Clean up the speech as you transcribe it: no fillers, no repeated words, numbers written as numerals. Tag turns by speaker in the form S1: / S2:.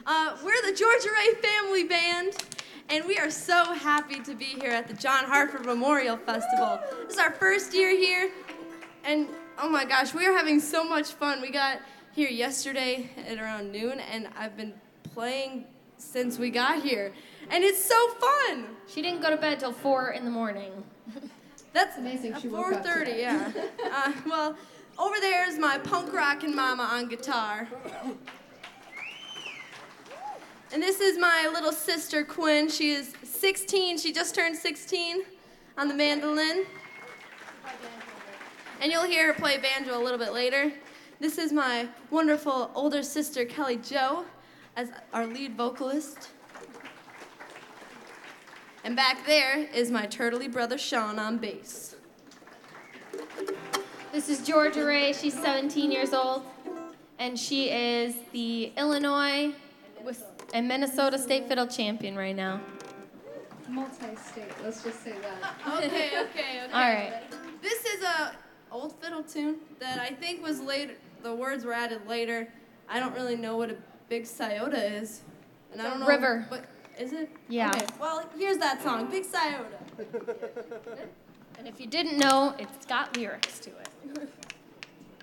S1: We're the Georgia Ray Family Band, and we are so happy to be here at the John Hartford Memorial Festival. This is our first year here, and oh my gosh, we are having so much fun. We got here yesterday at around noon, and I've been playing since we got here, and it's so fun.
S2: She didn't go to bed till 4 in the morning.
S1: That's
S3: amazing. She woke
S1: 4:30, yeah. Well, over there is my punk rockin' mama on guitar. And this is my little sister, Quinn. She is 16. She just turned 16 on the mandolin. And you'll hear her play banjo a little bit later. This is my wonderful older sister, Kelly Jo, as our lead vocalist. And back there is my turtley brother, Sean, on bass.
S2: This is Georgia Ray. She's 17 years old, and she is the Illinois and Minnesota State Fiddle Champion right now.
S3: Multi-state, let's just say that.
S1: Okay.
S2: All right.
S1: This is a old fiddle tune that I think was later, the words were added later. I don't really know what a big Scioto is. And I don't know
S2: river.
S1: What, is it?
S2: Yeah.
S1: Okay, well, here's that song, Big Scioto.
S2: And if you didn't know, it's got lyrics to it.